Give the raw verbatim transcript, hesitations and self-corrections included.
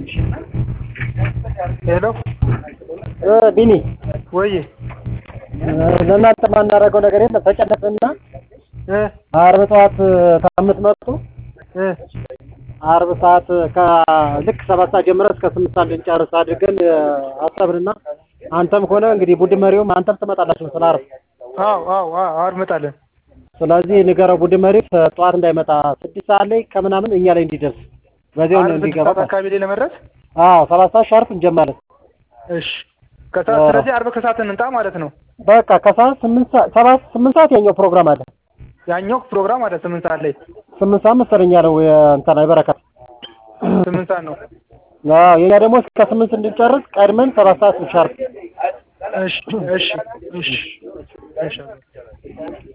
ሄሎ ቢኒ ወይ ለእናንተ ማናረገው ነገር የለም ተጨነቅንና ዓርብ ጠዋት ከምትመጡ ዓርብ ሰዓት ከልክ ሰባት ሰዓት ጀምረን እስከ ስምንት ሰዓት እንጨርስ አድርገን አሰብንና አንተም ሆነ እንግዲህ ቡድን መሪውም አንተም ትመጣላችሁ ስለ ዓርብ አዎ አዎ ዓርብ እንመጣለን ስለዚህ ንገረው ቡድን መሪው ጠዋት እንዳይመጣ ስድስት ሰዓት ላይ ከምናምን እኛ ላይ እንዲደርስ በዚያው ነው እንዲገባ አካባቢ ላይ ለመድረስ አዎ ሰባት ሰዓት ሻርፕ እንጀምራለን እሺ ከሰዓት ስለዚህ ዓርብ ከሰዓት እንምጣ ማለት ነው በቃ ከሰዓት ስምንት ሰዓት ሰባት ስምንት ሰዓት ያኛው ፕሮግራም አለ ያኛው ፕሮግራም አለ ስምንት ሰዓት ላይ ስምንት ሰዓት መሰለኝ ያለው እንትና ይበረከት ስምንት ሰዓት ነው አዎ የኛ ደግሞ እስከ ስምንት እንድንጨርስ ቀድመን ሰባት ሰዓት ሻርፕ እሺ እሺ እሺ እሺ